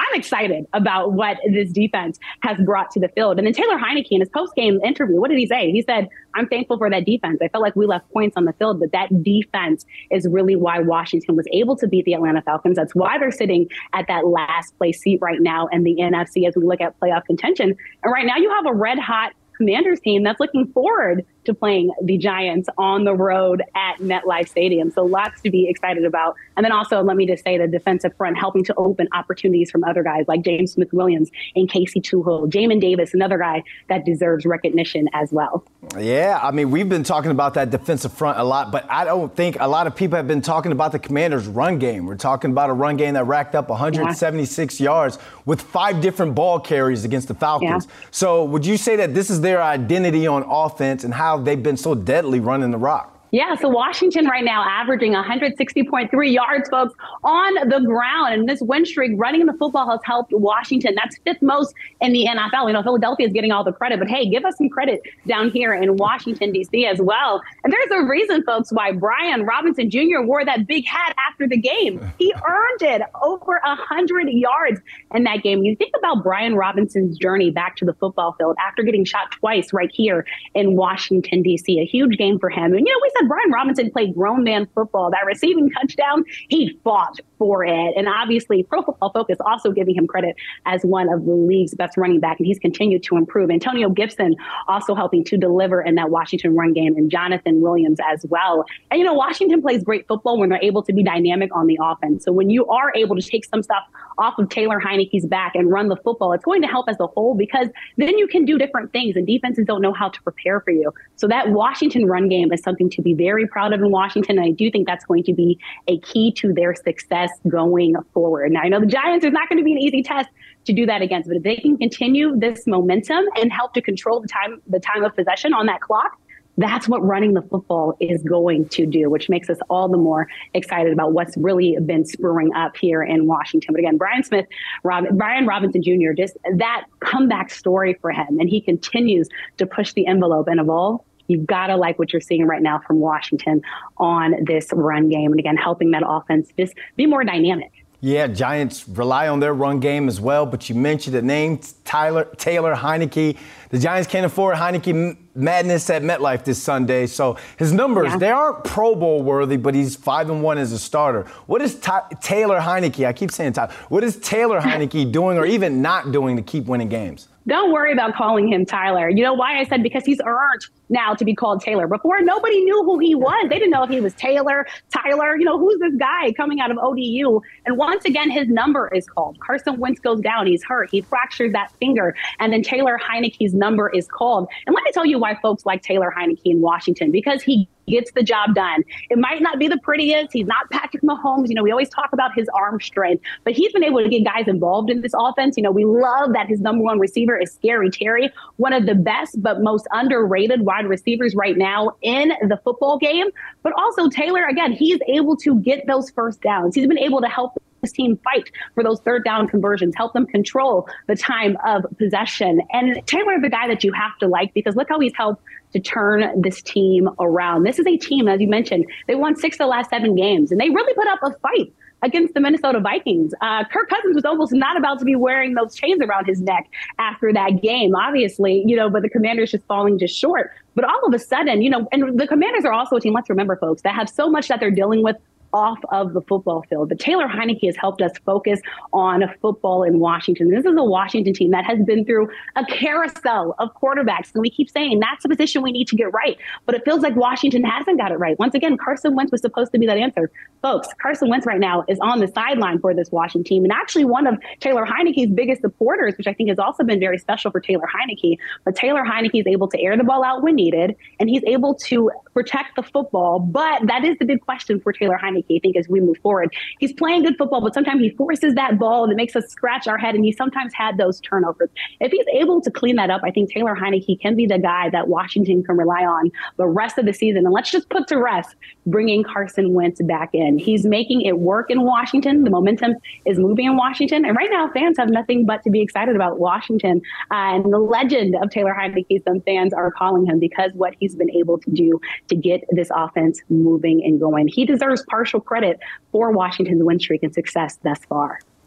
S9: I'm excited about what this defense has brought to the field. And then Taylor Heinicke in his post-game interview, what did he say? He said, I'm thankful for that defense. I felt like we left points on the field, but that defense is really why Washington was able to beat the Atlanta Falcons. That's why they're sitting at that last place seat right now in the N F C as we look at playoff contention. And right now you have a red hot Commanders team that's looking forward to playing the Giants on the road at MetLife Stadium. So lots to be excited about. And then also, let me just say, the defensive front helping to open opportunities from other guys like James Smith-Williams and Casey Tuchel. Jamin Davis, another guy that deserves recognition as well.
S1: Yeah, I mean, we've been talking about that defensive front a lot, but I don't think a lot of people have been talking about the Commanders' run game. We're talking about a run game that racked up one hundred seventy-six yeah. yards with five different ball carries against the Falcons. Yeah. So would you say that this is their identity on offense and how they've been so deadly running the rock?
S9: Yeah, so Washington right now averaging one hundred sixty point three yards, folks, on the ground. And this win streak, running the football, has helped Washington. That's fifth most in the N F L. You know, Philadelphia is getting all the credit, but hey, give us some credit down here in Washington, D C as well. And there's a reason, folks, why Brian Robinson Junior wore that big hat after the game. He earned it, over one hundred yards in that game. You think about Brian Robinson's journey back to the football field after getting shot twice right here in Washington, D C. A huge game for him. And, you know, we said Brian Robinson played grown man football. That receiving touchdown, he fought for it. And obviously, Pro Football Focus also giving him credit as one of the league's best running back, and he's continued to improve. Antonio Gibson also helping to deliver in that Washington run game, and Jonathan Williams as well. And, you know, Washington plays great football when they're able to be dynamic on the offense. So when you are able to take some stuff off of Taylor Heinicke's back and run the football, it's going to help as a whole, because then you can do different things, and defenses don't know how to prepare for you. So that Washington run game is something to be very proud of in Washington. And I do think that's going to be a key to their success going forward. Now, I know the Giants is not going to be an easy test to do that against, but if they can continue this momentum and help to control the time, the time of possession on that clock, that's what running the football is going to do, which makes us all the more excited about what's really been spurring up here in Washington. But again, Brian Smith, Rob, Brian Robinson Junior, just that comeback story for him. And he continues to push the envelope and evolve. You've got to like what you're seeing right now from Washington on this run game. And again, helping that offense just be more dynamic.
S1: Yeah, Giants rely on their run game as well, but you mentioned the name Tyler Taylor Heinicke. The Giants can't afford Heinicke madness at MetLife this Sunday, so his numbers, yeah. they aren't Pro Bowl worthy, but he's five and one as a starter. What is Ty- Taylor Heinicke? I keep saying Tyler. What is Taylor Heinicke doing, or even not doing, to keep winning games?
S9: Don't worry about calling him Tyler. You know why I said? Because he's earned now to be called Taylor. Before, nobody knew who he was. They didn't know if he was Taylor, Tyler. You know, who's this guy coming out of O D U? And once again, his number is called. Carson Wentz goes down. He's hurt. He fractures that finger. And then Taylor Heinicke's number is called. And let me tell you why folks like Taylor Heinicke in Washington. Because he gets the job done. It might not be the prettiest. He's not Patrick Mahomes. You know, we always talk about his arm strength, but he's been able to get guys involved in this offense. You know, we love that his number one receiver is Scary Terry, one of the best but most underrated wide receivers right now in the football game. But also Taylor, again, he's able to get those first downs. He's been able to help this team fight for those third down conversions, help them control the time of possession. And Taylor, the guy that you have to like, because look how he's helped to turn this team around. This is a team, as you mentioned, they won six of the last seven games, and they really put up a fight against the Minnesota Vikings. Uh, Kirk Cousins was almost not about to be wearing those chains around his neck after that game, obviously, you know, but the Commanders just falling just short. But all of a sudden, you know, and the Commanders are also a team, let's remember, folks, that have so much that they're dealing with off of the football field. But Taylor Heinicke has helped us focus on football in Washington. This is a Washington team that has been through a carousel of quarterbacks. And we keep saying that's the position we need to get right. But it feels like Washington hasn't got it right. Once again, Carson Wentz was supposed to be that answer. Folks, Carson Wentz right now is on the sideline for this Washington team. And actually one of Taylor Heinicke's biggest supporters, which I think has also been very special for Taylor Heinicke. But Taylor Heinicke is able to air the ball out when needed, and he's able to protect the football. But that is the big question for Taylor Heinicke, I think, as we move forward. He's playing good football, but sometimes he forces that ball and it makes us scratch our head, and he sometimes had those turnovers. If he's able to clean that up, I think Taylor Heinicke can be the guy that Washington can rely on the rest of the season. And let's just put to rest bringing Carson Wentz back in. He's making it work in Washington. The momentum is moving in Washington. And right now, fans have nothing but to be excited about Washington. Uh, and the legend of Taylor Heinicke, some fans are calling him, because what he's been able to do to get this offense moving and going. He deserves partial credit for Washington's win streak and success thus far.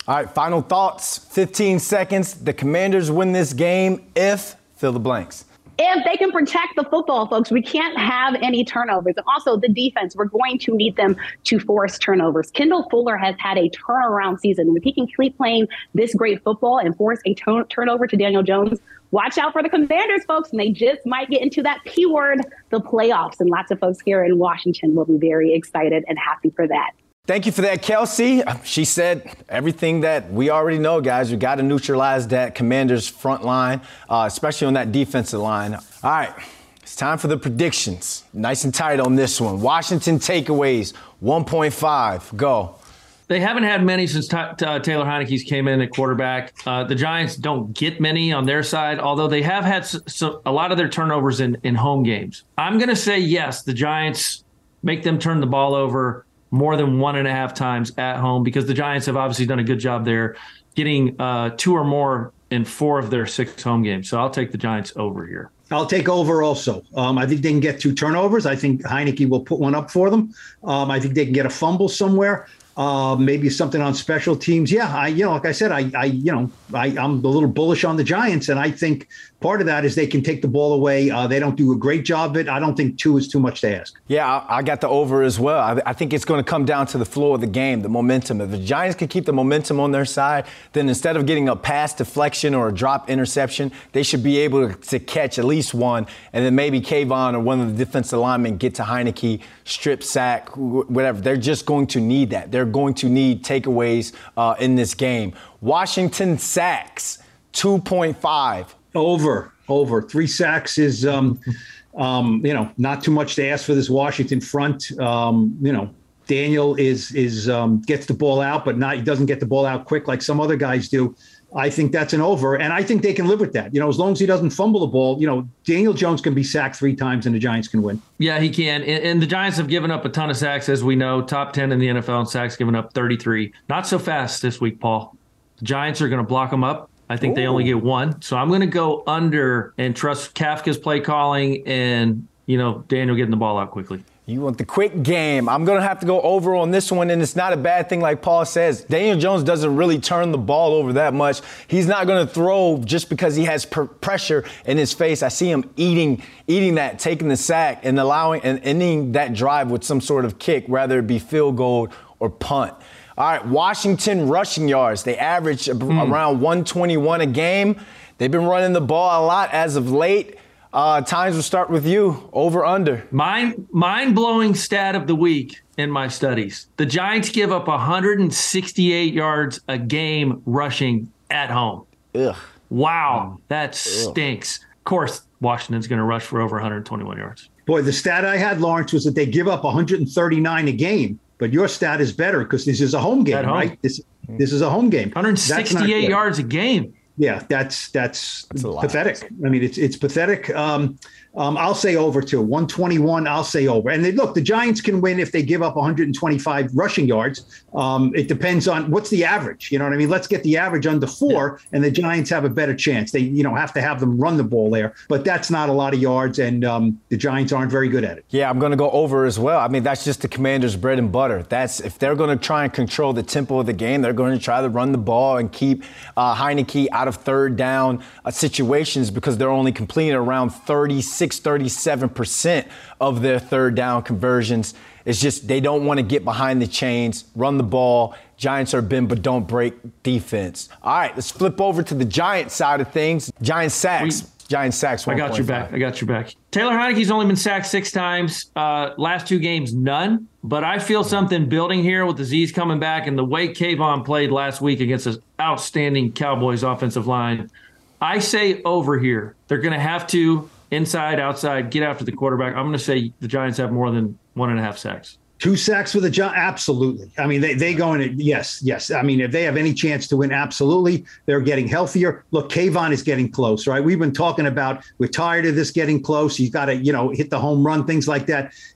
S1: All right, final thoughts, fifteen seconds. The Commanders win this game if, fill the blanks.
S9: If they can protect the football, folks, we can't have any turnovers. And also the defense, we're going to need them to force turnovers. Kendall Fuller has had a turnaround season. And if he can keep playing this great football and force a t- turnover to Daniel Jones, watch out for the Commanders, folks. And they just might get into that P word, the playoffs. And lots of folks here in Washington will be very excited and happy for that.
S1: Thank you for that, Kelsey. She said everything that we already know, guys. We got to neutralize that Commanders front line, uh, especially on that defensive line. All right, it's time for the predictions. Nice and tight on this one. Washington takeaways, one point five. Go.
S4: They haven't had many since t- uh, Taylor Heinicke's came in at quarterback. Uh, the Giants don't get many on their side, although they have had s- s- a lot of their turnovers in, in home games. I'm going to say yes, the Giants make them turn the ball over more than one and a half times at home, because the Giants have obviously done a good job there getting uh, two or more in four of their six home games. So I'll take the Giants over here.
S3: I'll take over also. Um, I think they can get two turnovers. I think Heinicke will put one up for them. Um, I think they can get a fumble somewhere. Uh, maybe something on special teams. Yeah, I, you know, like I said, I, I you know, I, I'm a little bullish on the Giants, and I think part of that is they can take the ball away. Uh, they don't do a great job of it. I don't think two is too much to ask.
S1: Yeah, I, I got the over as well. I, I think it's going to come down to the flow of the game, the momentum. If the Giants can keep the momentum on their side, then instead of getting a pass deflection or a drop interception, they should be able to, to catch at least one, and then maybe Kayvon or one of the defensive linemen get to Heinicke, strip sack, whatever. They're just going to need that. They're going to need takeaways uh, in this game. Washington sacks, two point five.
S3: Over, over. Three sacks is, um, um, you know, not too much to ask for this Washington front. Um, you know, Daniel is is um, gets the ball out, but not he doesn't get the ball out quick like some other guys do. I think that's an over, and I think they can live with that. You know, as long as he doesn't fumble the ball, you know, Daniel Jones can be sacked three times and the Giants can win.
S4: Yeah, he can. And, and the Giants have given up a ton of sacks, as we know. Top ten in the N F L in sacks, given up thirty-three. Not so fast this week, Paul. The Giants are going to block them up. I think Ooh. They only get one. So I'm going to go under and trust Kafka's play calling and, you know, Daniel getting the ball out quickly.
S1: You want the quick game. I'm going to have to go over on this one, and it's not a bad thing like Paul says. Daniel Jones doesn't really turn the ball over that much. He's not going to throw just because he has per- pressure in his face. I see him eating eating that, taking the sack, and allowing and ending that drive with some sort of kick, whether it be field goal or punt. All right, Washington rushing yards. They average mm. around one twenty-one a game. They've been running the ball a lot as of late. Uh, times will start with you. Over, under.
S4: Mind, mind-blowing stat of the week in my studies. The Giants give up one hundred sixty-eight yards a game rushing at home.
S1: Ugh.
S4: Wow, that stinks. Ugh. Of course, Washington's going to rush for over one hundred twenty-one yards.
S3: Boy, the stat I had, Lawrence, was that they give up one hundred thirty-nine a game. But your stat is better because this is a home game, home. right? This this is a home game.
S4: one hundred sixty-eight yards a game.
S3: Yeah, that's that's, that's pathetic. I mean, it's it's pathetic. Um, um, I'll say over too. one twenty-one, I'll say over. And they, look, the Giants can win if they give up one hundred twenty-five rushing yards. Um, it depends on what's the average. You know what I mean? Let's get the average under four, yeah. and the Giants have a better chance. They, you know, have to have them run the ball there. But that's not a lot of yards, and um, the Giants aren't very good at it.
S1: Yeah, I'm going to go over as well. I mean, that's just the Commanders' bread and butter. That's if they're going to try and control the tempo of the game, they're going to try to run the ball and keep uh, Heinicke out of third down uh, situations because they're only completing around thirty-six, thirty-seven percent of their third down conversions. It's just they don't want to get behind the chains, run the ball. Giants are bend but don't break defense. All right, let's flip over to the Giants side of things. Giants sacks. We, Giants sacks.
S4: I got your back. I got your back. Taylor Heinicke's only been sacked six times. Uh, last two games, none. But I feel something building here with the Z's coming back and the way Kayvon played last week against an outstanding Cowboys offensive line. I say over here. They're going to have to, inside, outside, get after the quarterback. I'm going to say the Giants have more than one and a half sacks.
S3: Two sacks for the Giants? Absolutely. I mean, they they go in it. Yes, yes. I mean, if they have any chance to win, absolutely. They're getting healthier. Look, Kayvon is getting close, right? We've been talking about we're tired of this getting close. He's got to, you know, hit the home run, things like that.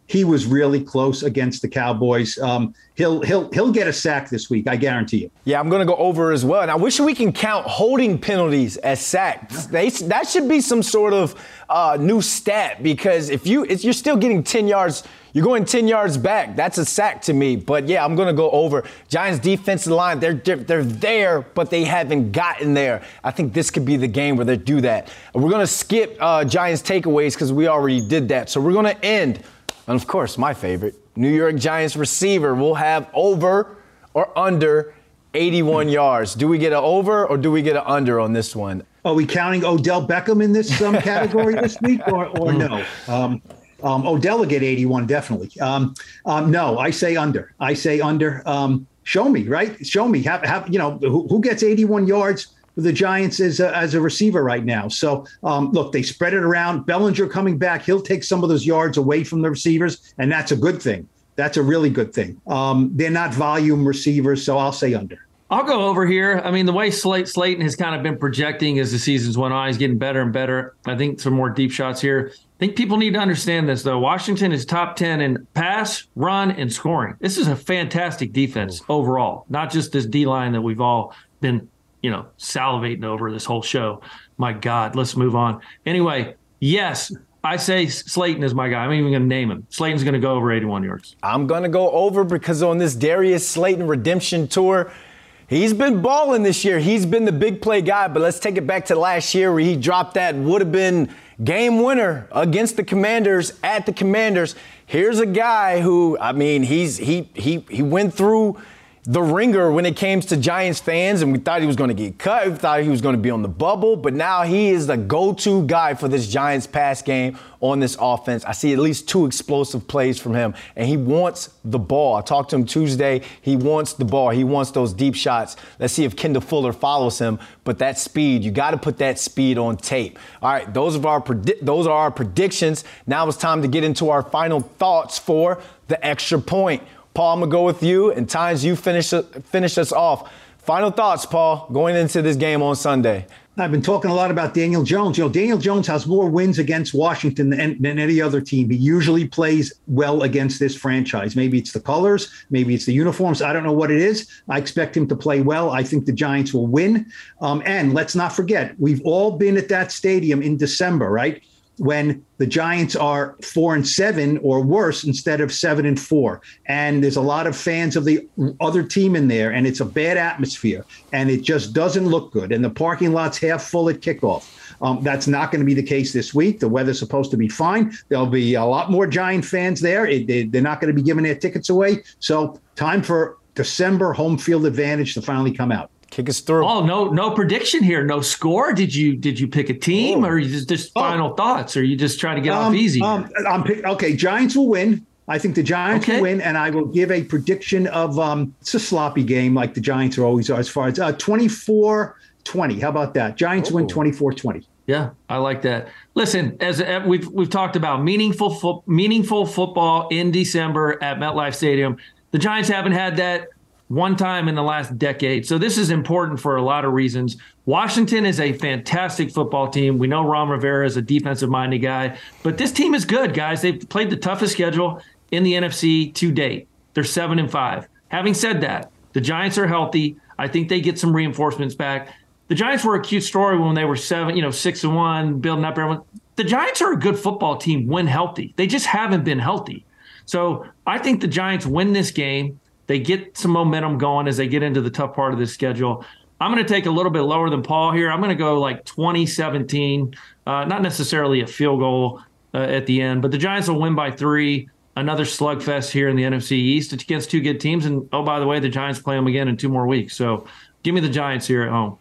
S3: he was really close against the Cowboys. Um, he'll he'll he'll get a sack this week, I guarantee you.
S1: Yeah, I'm going to go over as well. And I wish we can count holding penalties as sacks. They, that should be some sort of uh, new stat, because if you if you're still getting ten yards, you're going ten yards back. That's a sack to me. But yeah, I'm going to go over. Giants defensive line, they're they're there, but they haven't gotten there. I think this could be the game where they do that. We're going to skip uh, Giants takeaways because we already did that. So we're going to end. And of course, my favorite, New York Giants receiver will have over or under eighty-one yards. Do we get an over or do we get an under on this one?
S3: Are we counting Odell Beckham in this um, category this week or, or no? Um, um, Odell will get eighty-one, definitely. Um, um, no, I say under. I say under. Um, show me, right? Show me. Have, have, you know, who, who gets eighty-one yards for the Giants as a, as a receiver right now? So, um, look, they spread it around. Bellinger coming back. He'll take some of those yards away from the receivers, and that's a good thing. That's a really good thing. Um, they're not volume receivers, so I'll say under.
S4: I'll go over here. I mean, the way Slate, Slayton has kind of been projecting as the season's went on, he's getting better and better. I think some more deep shots here. I think people need to understand this, though. Washington is top ten in pass, run, and scoring. This is a fantastic defense overall, not just this D-line that we've all been, you know, salivating over this whole show. My God, let's move on. Anyway, yes, I say Slayton is my guy. I'm even going to name him. Slayton's going to go over eighty-one yards.
S1: I'm going to go over because on this Darius Slayton redemption tour, he's been balling this year. He's been the big play guy, but let's take it back to last year where he dropped that would-have-been game winner against the Commanders at the Commanders. Here's a guy who, I mean, he's he he he went through the ringer when it came to Giants fans, and we thought he was going to get cut. We thought he was going to be on the bubble, but now he is the go-to guy for this Giants pass game on this offense. I see at least two explosive plays from him, and he wants the ball. I talked to him Tuesday. He wants the ball. He wants those deep shots. Let's see if Kendall Fuller follows him, but that speed, you got to put that speed on tape. All right, those are our predi- those are our predictions. Now it's time to get into our final thoughts for the extra point. Paul, I'm going to go with you, and Tynes, you finish, finish us off. Final thoughts, Paul, going into this game on Sunday.
S3: I've been talking a lot about Daniel Jones. You know, Daniel Jones has more wins against Washington than, than any other team. He usually plays well against this franchise. Maybe it's the colors, maybe it's the uniforms. I don't know what it is. I expect him to play well. I think the Giants will win. Um, and let's not forget, we've all been at that stadium in December, right? When the Giants are four and seven or worse instead of seven and four. And there's a lot of fans of the other team in there, and it's a bad atmosphere, and it just doesn't look good. And the parking lot's half full at kickoff. Um, that's not going to be the case this week. The weather's supposed to be fine. There'll be a lot more Giant fans there. It, they, they're not going to be giving their tickets away. So time for December home field advantage to finally come out.
S1: Kick us through.
S4: Oh, no, no prediction here. No score. Did you did you pick a team, oh. or you just, just final oh. thoughts? Or are you just trying to get um, off easy? Um,
S3: I'm pick, okay, Giants will win. I think the Giants okay. will win, and I will give a prediction of um, it's a sloppy game like the Giants are always are as far as uh, twenty-four twenty. How about that? Giants oh. win twenty-four twenty.
S4: Yeah, I like that. Listen, as we've we've talked about meaningful fo- meaningful football in December at MetLife Stadium. The Giants haven't had that one time in the last decade. So this is important for a lot of reasons. Washington is a fantastic football team. We know Ron Rivera is a defensive-minded guy, but this team is good, guys. They've played the toughest schedule in the N F C to date. They're seven and five. Having said that, the Giants are healthy. I think they get some reinforcements back. The Giants were a cute story when they were seven, you know, six and one, building up everyone. The Giants are a good football team when healthy. They just haven't been healthy. So I think the Giants win this game. They get some momentum going as they get into the tough part of this schedule. I'm going to take a little bit lower than Paul here. I'm going to go like twenty seventeen, uh, not necessarily a field goal uh, at the end, but the Giants will win by three. Another slugfest here in the N F C East. It's against two good teams. And, oh, by the way, the Giants play them again in two more weeks. So give me the Giants here at home.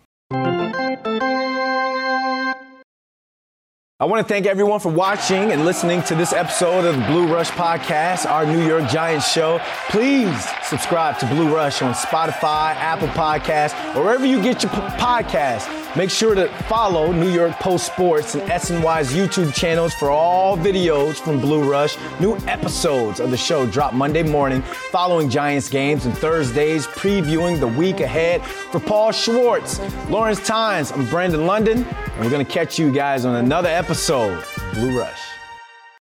S1: I want to thank everyone for watching and listening to this episode of the Blue Rush Podcast, our New York Giants show. Please subscribe to Blue Rush on Spotify, Apple Podcasts, or wherever you get your p- podcasts. Make sure to follow New York Post Sports and S N Y's YouTube channels for all videos from Blue Rush. New episodes of the show drop Monday morning following Giants games and Thursdays previewing the week ahead. For Paul Schwartz, Lawrence Tynes, I'm Brandon London, and we're going to catch you guys on another episode of Blue Rush.